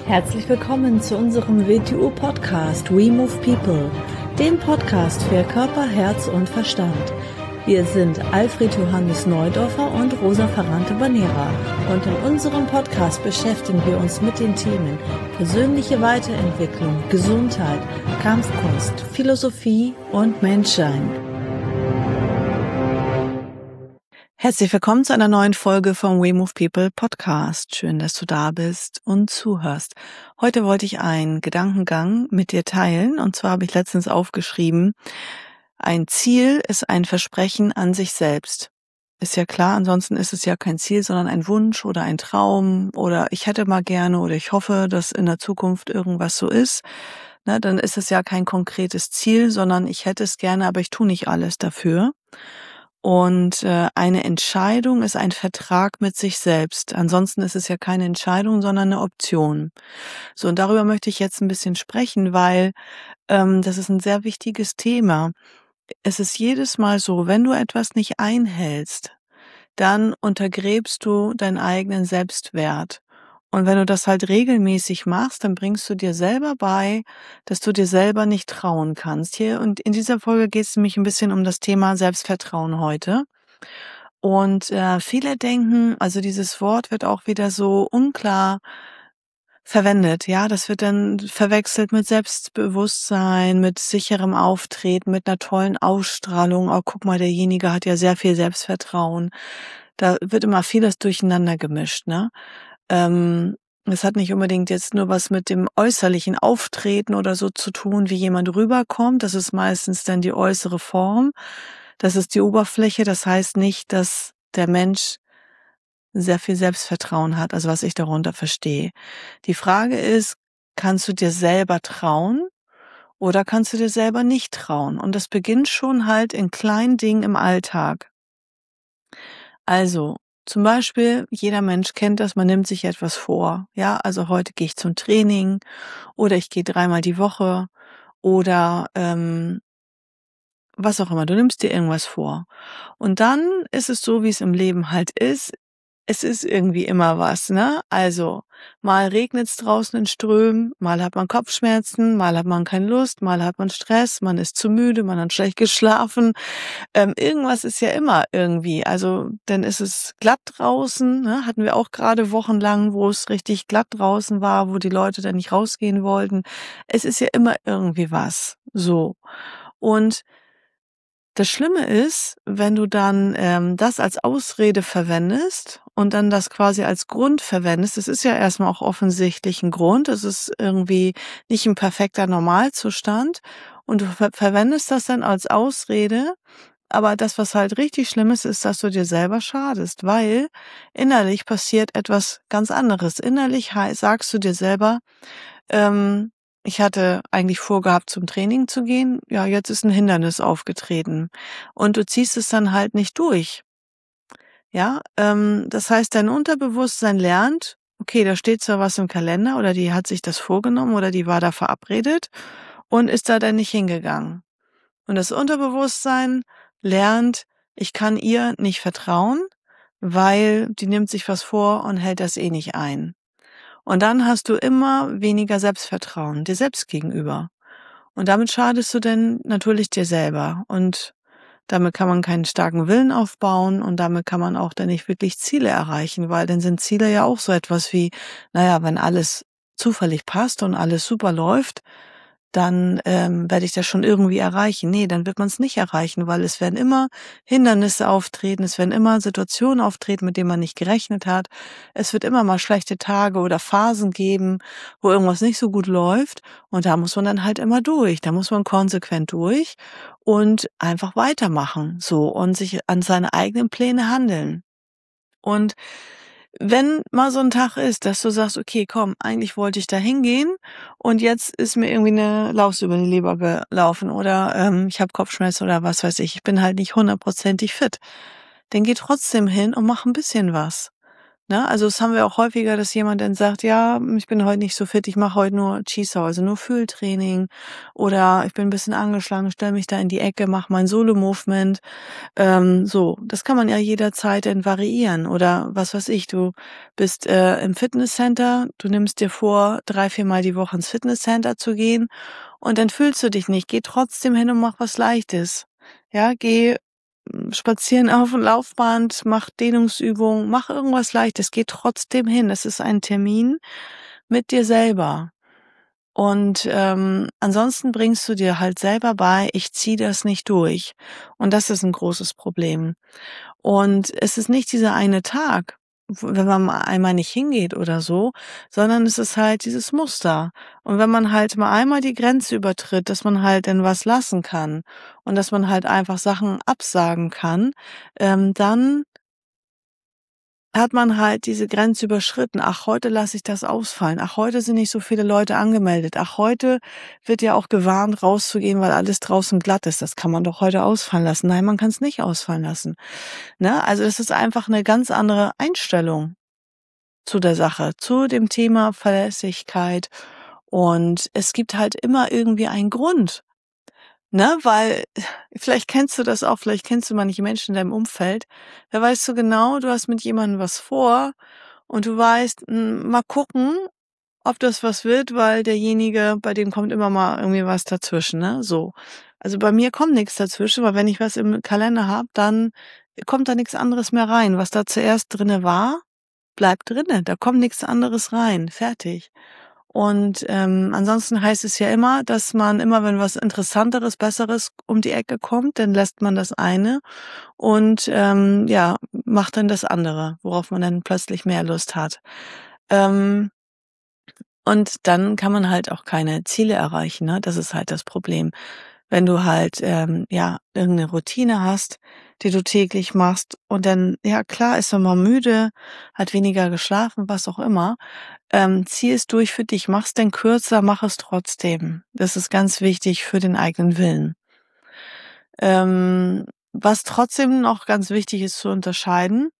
Herzlich willkommen zu unserem WTU-Podcast We Move People, dem Podcast für Körper, Herz und Verstand. Wir sind Alfred Johannes Neudorfer und Rosa Ferrante-Banera und in unserem Podcast beschäftigen wir uns mit den Themen persönliche Weiterentwicklung, Gesundheit, Kampfkunst, Philosophie und Menschsein. Herzlich willkommen zu einer neuen Folge vom We Move People Podcast. Schön, dass du da bist und zuhörst. Heute wollte ich einen Gedankengang mit dir teilen, und zwar habe ich letztens aufgeschrieben: Ein Ziel ist ein Versprechen an sich selbst. Ist ja klar, ansonsten ist es ja kein Ziel, sondern ein Wunsch oder ein Traum oder ich hätte mal gerne oder ich hoffe, dass in der Zukunft irgendwas so ist. Dann ist es ja kein konkretes Ziel, sondern ich hätte es gerne, aber ich tue nicht alles dafür. Und eine Entscheidung ist ein Vertrag mit sich selbst. Ansonsten ist es ja keine Entscheidung, sondern eine Option. So, und darüber möchte ich jetzt ein bisschen sprechen, weil das ist ein sehr wichtiges Thema. Es ist jedes Mal so, wenn du etwas nicht einhältst, dann untergräbst du deinen eigenen Selbstwert. Und wenn du das halt regelmäßig machst, dann bringst du dir selber bei, dass du dir selber nicht trauen kannst. Hier und in dieser Folge geht es nämlich ein bisschen um das Thema Selbstvertrauen heute. Und viele denken, also dieses Wort wird auch wieder so unklar verwendet. Ja, das wird dann verwechselt mit Selbstbewusstsein, mit sicherem Auftreten, mit einer tollen Ausstrahlung. Oh, guck mal, derjenige hat ja sehr viel Selbstvertrauen. Da wird immer vieles durcheinander gemischt, ne? Es hat nicht unbedingt jetzt nur was mit dem äußerlichen Auftreten oder so zu tun, wie jemand rüberkommt. Das ist meistens dann die äußere Form. Das ist die Oberfläche. Das heißt nicht, dass der Mensch sehr viel Selbstvertrauen hat, also was ich darunter verstehe. Die Frage ist, kannst du dir selber trauen oder kannst du dir selber nicht trauen? Und das beginnt schon halt in kleinen Dingen im Alltag. Also, zum Beispiel, jeder Mensch kennt das, man nimmt sich etwas vor. Ja, also heute gehe ich zum Training oder ich gehe 3-mal die Woche oder was auch immer. Du nimmst dir irgendwas vor. Und dann ist es so, wie es im Leben halt ist. Es ist irgendwie immer was, ne? Also, mal regnet's draußen in Strömen, mal hat man Kopfschmerzen, mal hat man keine Lust, mal hat man Stress, man ist zu müde, man hat schlecht geschlafen. Irgendwas ist ja immer irgendwie. Also, dann ist es glatt draußen, ne? Hatten wir auch gerade wochenlang, wo es richtig glatt draußen war, wo die Leute dann nicht rausgehen wollten. Es ist ja immer irgendwie was. So. Und das Schlimme ist, wenn du dann das als Ausrede verwendest und dann das quasi als Grund verwendest. Das ist ja erstmal auch offensichtlich ein Grund. Es ist irgendwie nicht ein perfekter Normalzustand und du verwendest das dann als Ausrede. Aber das, was halt richtig schlimm ist, ist, dass du dir selber schadest, weil innerlich passiert etwas ganz anderes. Innerlich sagst du dir selber, ich hatte eigentlich vorgehabt, zum Training zu gehen. Ja, jetzt ist ein Hindernis aufgetreten. Und du ziehst es dann halt nicht durch. Ja, das heißt, dein Unterbewusstsein lernt, okay, da steht zwar was im Kalender oder die hat sich das vorgenommen oder die war da verabredet und ist da dann nicht hingegangen. Und das Unterbewusstsein lernt, ich kann ihr nicht vertrauen, weil die nimmt sich was vor und hält das eh nicht ein. Und dann hast du immer weniger Selbstvertrauen dir selbst gegenüber. Und damit schadest du denn natürlich dir selber. Und damit kann man keinen starken Willen aufbauen und damit kann man auch dann nicht wirklich Ziele erreichen, weil dann sind Ziele ja auch so etwas wie, naja, wenn alles zufällig passt und alles super läuft, dann werde ich das schon irgendwie erreichen. Nee, dann wird man es nicht erreichen, weil es werden immer Hindernisse auftreten, es werden immer Situationen auftreten, mit denen man nicht gerechnet hat. Es wird immer mal schlechte Tage oder Phasen geben, wo irgendwas nicht so gut läuft und da muss man dann halt immer durch. Da muss man konsequent durch und einfach weitermachen, so, und sich an seine eigenen Pläne handeln. Und wenn mal so ein Tag ist, dass du sagst: „Okay, komm, eigentlich wollte ich da hingehen und jetzt ist mir irgendwie eine Laus über die Leber gelaufen oder ich habe Kopfschmerzen oder was weiß ich. Ich bin halt nicht hundertprozentig fit.“ Dann geh trotzdem hin und mach ein bisschen was. Ne? Also, das haben wir auch häufiger, dass jemand dann sagt: „Ja, ich bin heute nicht so fit, ich mache heute nur Qigong, also nur Fühltraining oder ich bin 'n bisschen angeschlagen, stelle mich da in die Ecke, mache mein Solo-Movement.“ So, das kann man ja jederzeit dann variieren oder was weiß ich, du bist, im Fitnesscenter, du nimmst dir vor, 3, viermal die Woche ins Fitnesscenter zu gehen und dann fühlst du dich nicht. Geh trotzdem hin und mach was Leichtes. Ja, geh spazieren auf 'n Laufband, mach Dehnungsübungen, mach irgendwas Leichtes, geh trotzdem hin. Es ist ein Termin mit dir selber. Und, ansonsten bringst du dir halt selber bei: „Ich ziehe das nicht durch.“ Und das ist 'n großes Problem. Und es ist nicht dieser eine Tag, wenn man mal einmal nicht hingeht oder so, sondern es ist halt dieses Muster. Und wenn man halt mal einmal die Grenze übertritt, dass man halt dann was lassen kann und dass man halt einfach Sachen absagen kann, dann hat man halt diese Grenze überschritten. Ach, heute lasse ich das ausfallen. Ach, heute sind nicht so viele Leute angemeldet. Ach, heute wird ja auch gewarnt, rauszugehen, weil alles draußen glatt ist. Das kann man doch heute ausfallen lassen. Nein, man kann es nicht ausfallen lassen. Ne? Also es ist einfach eine ganz andere Einstellung zu der Sache, zu dem Thema Verlässlichkeit. Und es gibt halt immer irgendwie einen Grund. Ne, weil vielleicht kennst du das auch, vielleicht kennst du manche Menschen in deinem Umfeld. Da weißt du genau, du hast mit jemandem was vor und du weißt, mal gucken, ob das was wird, weil derjenige, bei dem kommt immer mal irgendwie was dazwischen, ne, so. Also, bei mir kommt nix dazwischen, weil wenn ich was im Kalender habe, dann kommt da nix anderes mehr rein. Was da zuerst drinne war, bleibt drinne. Da kommt nix anderes rein. Fertig. Und, ansonsten heißt es ja immer, dass man immer, wenn was Interessanteres, Besseres um die Ecke kommt, dann lässt man das eine und, ja, macht dann das andere, worauf man dann plötzlich mehr Lust hat. Ähm, und dann kann man halt auch keine Ziele erreichen, ne? Das ist halt das Problem. Wenn du halt, ja, irgend 'ne Routine hast, die du täglich machst und dann ja klar, ist man mal müde, hat weniger geschlafen, was auch immer. Zieh es durch für dich. Mach's denn kürzer, mach es trotzdem. Das ist ganz wichtig für den eigenen Willen. Was trotzdem noch ganz wichtig ist zu unterscheiden,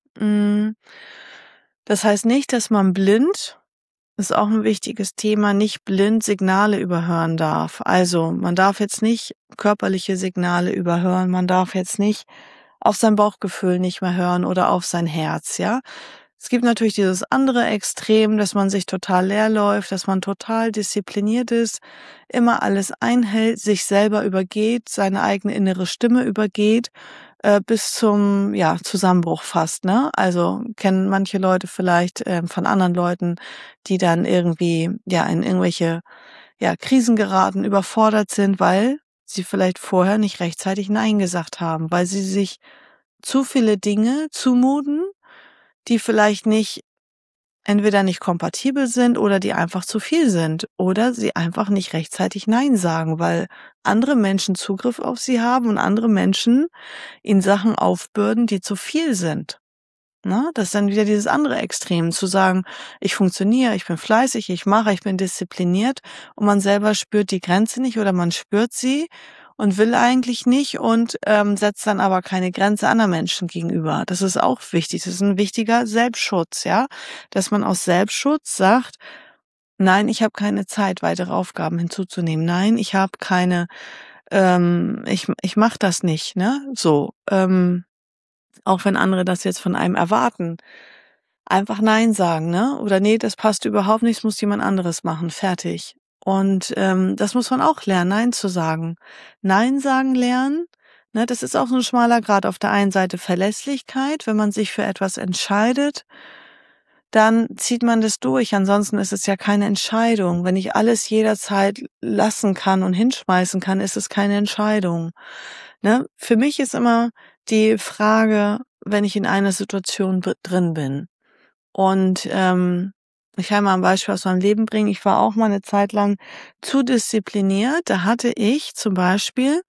das heißt nicht, dass man blind ist auch ein wichtiges Thema, nicht blind Signale überhören darf. Also, man darf jetzt nicht körperliche Signale überhören, man darf jetzt nicht auf sein Bauchgefühl nicht mehr hören oder auf sein Herz, ja? Es gibt natürlich dieses andere Extrem, dass man sich total leer läuft, dass man total diszipliniert ist, immer alles einhält, sich selber übergeht, seine eigene innere Stimme übergeht, bis zum, ja, Zusammenbruch fast, ne? Also, kennen manche Leute vielleicht, von anderen Leuten, die dann irgendwie, ja, in irgendwelche, ja, Krisen geraten, überfordert sind, weil sie vielleicht vorher nicht rechtzeitig „Nein“ gesagt haben, weil sie sich zu viele Dinge zumuten, die vielleicht nicht entweder nicht kompatibel sind oder die einfach zu viel sind oder sie einfach nicht rechtzeitig „Nein“ sagen, weil andere Menschen Zugriff auf sie haben und andere Menschen ihnen Sachen aufbürden, die zu viel sind, ne? Das ist dann wieder dieses andere Extrem, zu sagen: „Ich funktioniere, ich bin fleißig, ich mache, ich bin diszipliniert“, und man selber spürt die Grenze nicht oder man spürt sie und will eigentlich nicht und, setzt dann aber keine Grenze anderen Menschen gegenüber. Das ist auch wichtig. Das ist 'n wichtiger Selbstschutz, ja, dass man aus Selbstschutz sagt: „Nein, ich habe keine Zeit, weitere Aufgaben hinzuzunehmen. Nein, ich habe keine ich mache das nicht“, ne? So, auch wenn andere das jetzt von einem erwarten. Einfach nein sagen, ne? Oder: „Nee, das passt überhaupt nicht, das muss jemand anderes machen, fertig.“ Und, das muss man auch lernen, nein zu sagen. Nein sagen lernen, ne, das ist auch so 'n schmaler Grat. Auf der einen Seite Verlässlichkeit, wenn man sich für etwas entscheidet, dann zieht man das durch, ansonsten ist es ja keine Entscheidung. Wenn ich alles jederzeit lassen kann und hinschmeißen kann, ist es keine Entscheidung, ne? Für mich ist immer die Frage, wenn ich in einer Situation drin bin und, ich kann mal ein Beispiel aus meinem Leben bringen. Ich war auch mal eine Zeit lang zu diszipliniert. Da hatte ich zum Beispiel,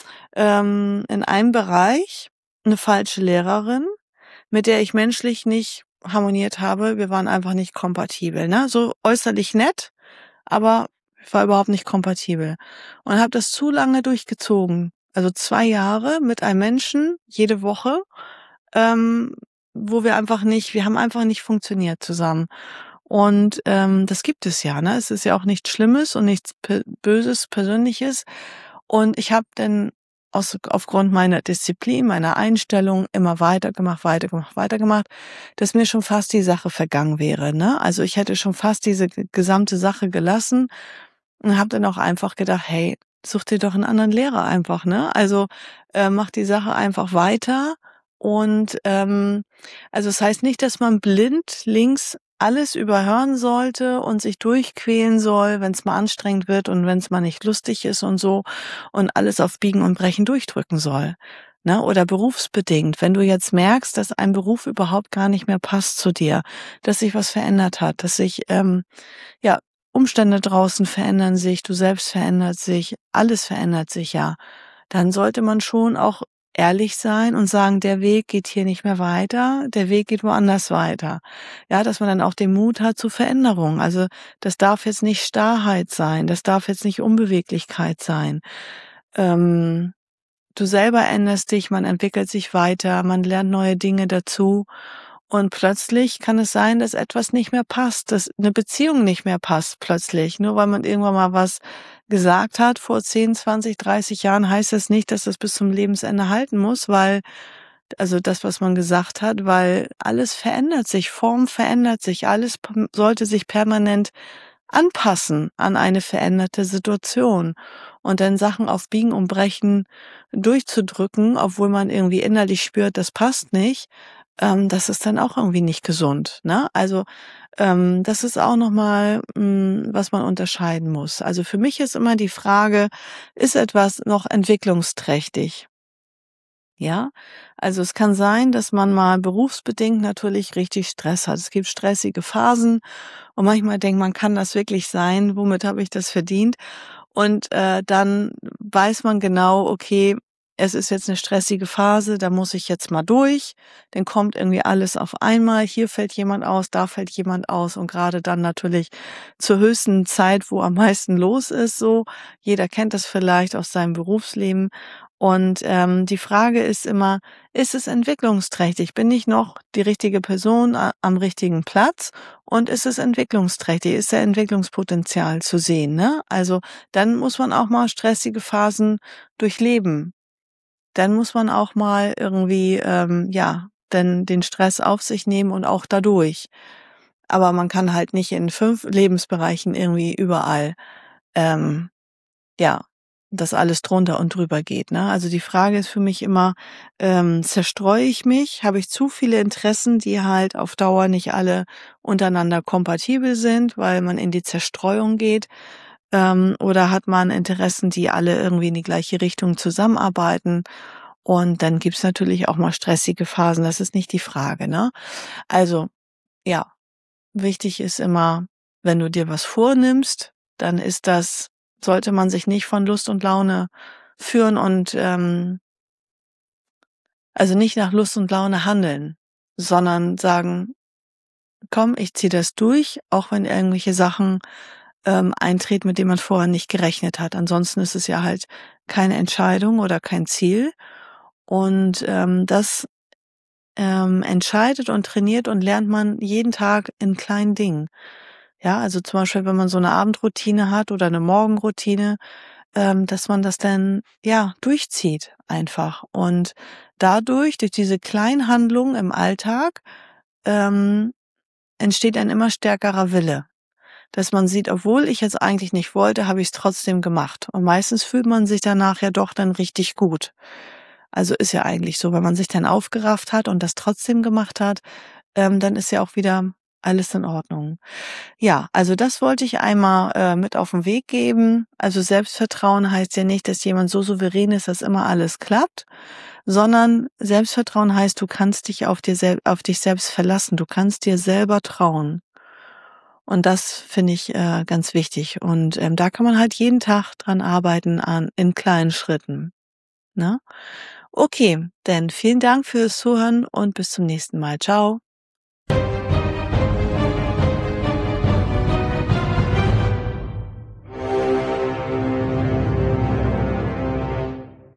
in einem Bereich eine falsche Lehrerin, mit der ich menschlich nicht harmoniert habe. Wir waren einfach nicht kompatibel, ne? So äußerlich nett, aber ich war überhaupt nicht kompatibel und habe das zu lange durchgezogen. Also 2 Jahre mit einem Menschen jede Woche, ähm, wo wir haben einfach nicht funktioniert zusammen. Und, das gibt es ja, ne? Es ist ja auch nichts Schlimmes und nichts Böses, Persönliches. Und ich habe dann aufgrund meiner Disziplin, meiner Einstellung immer weitergemacht, weitergemacht, weitergemacht, dass mir schon fast die Sache vergangen wäre, ne? Also, ich hätte schon fast diese gesamte Sache gelassen und habe dann auch einfach gedacht: „Hey, such dir doch einen anderen Lehrer einfach, ne? Also, mach die Sache einfach weiter und, also, es heißt nicht, dass man blind links alles überhören sollte und sich durchquälen soll, wenn es mal anstrengend wird und wenn es mal nicht lustig ist und so und alles auf Biegen und Brechen durchdrücken soll, ne? Oder berufsbedingt, wenn du jetzt merkst, dass ein Beruf überhaupt gar nicht mehr passt zu dir, dass sich was verändert hat, dass sich, ja, Umstände draußen verändern sich, du selbst veränderst sich, alles verändert sich ja. Dann sollte man schon auch ehrlich sein und sagen: „Der Weg geht hier nicht mehr weiter, der Weg geht woanders weiter.“ Ja, dass man dann auch den Mut hat zu Veränderung. Also, das darf jetzt nicht Starrheit sein, das darf jetzt nicht Unbeweglichkeit sein. Ähm, Du selber änderst dich, man entwickelt sich weiter, man lernt neue Dinge dazu und plötzlich kann es sein, dass etwas nicht mehr passt, dass eine Beziehung nicht mehr passt plötzlich. Nur weil man irgendwann mal was gesagt hat vor 10, 20, 30 Jahren, heißt das nicht, dass das bis zum Lebensende halten muss, weil also das, was man gesagt hat, weil alles verändert sich, Form verändert sich, alles sollte sich permanent anpassen an eine veränderte Situation und dann Sachen auf Biegen und Brechen durchzudrücken, obwohl man irgendwie innerlich spürt, das passt nicht, das ist dann auch irgendwie nicht gesund, ne? Also, das ist auch noch mal, was man unterscheiden muss. Also, für mich ist immer die Frage: Ist etwas noch entwicklungsträchtig? Ja, also es kann sein, dass man mal berufsbedingt natürlich richtig Stress hat. Es gibt stressige Phasen und manchmal denkt man, kann das wirklich sein? Womit habe ich das verdient? Und dann weiß man genau, okay, es ist jetzt eine stressige Phase, da muss ich jetzt mal durch. Dann kommt irgendwie alles auf einmal. Hier fällt jemand aus, da fällt jemand aus und gerade dann natürlich zur höchsten Zeit, wo am meisten los ist. So, jeder kennt das vielleicht aus seinem Berufsleben. Und, die Frage ist immer: Ist es entwicklungsträchtig? Bin ich noch die richtige Person am richtigen Platz? Und ist es entwicklungsträchtig? Ist da Entwicklungspotenzial zu sehen, ne? Also, dann muss man auch mal stressige Phasen durchleben. Dann muss man auch mal irgendwie, ja, dann den Stress auf sich nehmen und auch dadurch. Aber man kann halt nicht in 5 Lebensbereichen irgendwie überall, ähm ja, dass alles drunter und drüber geht, ne? Also, die Frage ist für mich immer, zerstreue ich mich? Habe ich zu viele Interessen, die halt auf Dauer nicht alle untereinander kompatibel sind, weil man in die Zerstreuung geht? Oder hat man Interessen, die alle irgendwie in die gleiche Richtung zusammenarbeiten? Und dann gibt's natürlich auch mal stressige Phasen, das ist nicht die Frage, ne? Also, ja, wichtig ist immer, wenn du dir was vornimmst, dann ist das sollte man sich nicht von Lust und Laune führen und, also nicht nach Lust und Laune handeln, sondern sagen: „Komm, ich ziehe das durch, auch wenn irgendwelche Sachen, eintreten, mit denen man vorher nicht gerechnet hat.“ Ansonsten ist es ja halt keine Entscheidung oder kein Ziel. Und, das, entscheidet und trainiert und lernt man jeden Tag in kleinen Dingen. Ja, also zum Beispiel, wenn man so eine Abendroutine hat oder eine Morgenroutine, dass man das dann, ja, durchzieht einfach. Und dadurch, durch diese kleinen Handlungen im Alltag, ähm, entsteht ein immer stärkerer Wille, dass man sieht: „Obwohl ich jetzt eigentlich nicht wollte, habe ich es trotzdem gemacht.“ Und meistens fühlt man sich danach ja doch dann richtig gut. Also, ist ja eigentlich so, wenn man sich dann aufgerafft hat und das trotzdem gemacht hat, dann ist ja auch wieder alles in Ordnung. Ja, also das wollte ich einmal, mit auf 'n Weg geben. Also, Selbstvertrauen heißt ja nicht, dass jemand so souverän ist, dass immer alles klappt, sondern Selbstvertrauen heißt, du kannst dich auf dich selbst verlassen. Du kannst dir selber trauen. Und das finde ich, ganz wichtig. Und, da kann man halt jeden Tag dran arbeiten in kleinen Schritten, ne? Okay, dann vielen Dank fürs Zuhören und bis zum nächsten Mal. Tschau.